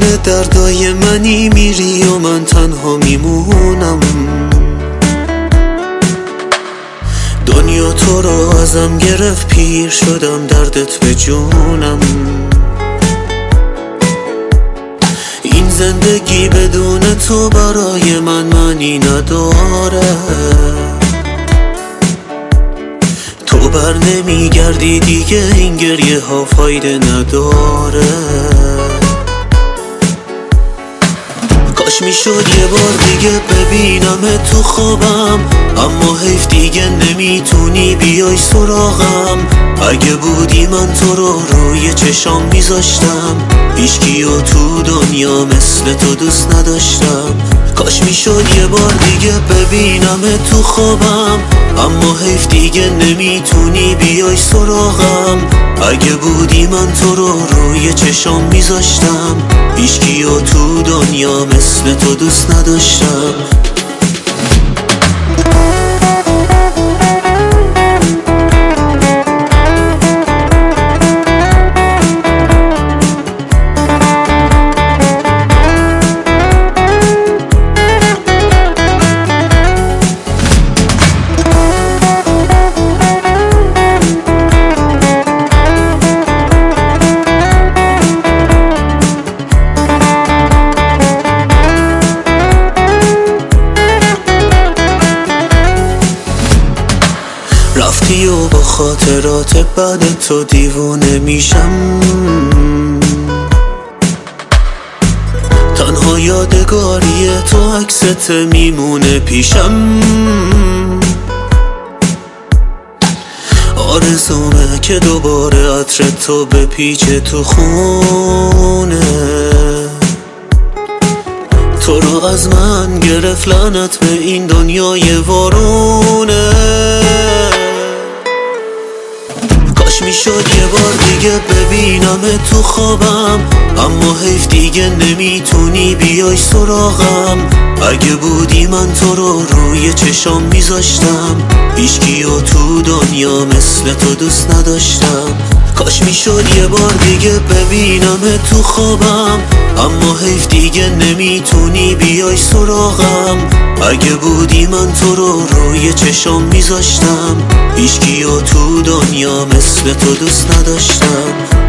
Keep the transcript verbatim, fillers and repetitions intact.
دردای منی میری و من تنها میمونم. دنیا تو رو ازم گرفت، پیر شدم دردت به جونم. این زندگی بدون تو برای من معنی نداره. تو بر نمیگردی دیگه، این گریه ها فایده نداره. کاش میشد یه بار دیگه ببینم تو خوابم، اما حیف دیگه نمیتونی بیای سراغم. اگه بودی من تو رو روی چشام میذاشتم، هیچکیو تو دنیا مثل تو دوست نداشتم. کاش میشد یه بار دیگه ببینم تو خوابم، اما حیف دیگه نمیتونی بیای سراغم. اگه بودی من تو رو روی چشام میذاشتم، هیچکیو تو دنیا مثل تو دوست نداشتم. رفتی و با خاطرات بعد تو دیوونه میشم. تنها یادگاری تو عکست میمونه پیشم. آرزومه که دوباره عطر تو بپیچه تو خونه. تو رو از من گرفت لعنت به این دنیای وارونه. کاش میشد یه بار دیگه ببینم تو خوابم، اما حیف دیگه نمیتونی بیای سراغم. اگه بودی من تو رو روی چشام میذاشتم، هیچکیو تو دنیا مثل تو دوست نداشتم. کاش میشد یه بار دیگه ببینم تو خوابم، اما حیف دیگه نمیتونی بیای سراغم. اگه بودی من تو رو روی چشام میذاشتم، هیچکیو تو دنیا مثل تو دوست نداشتم.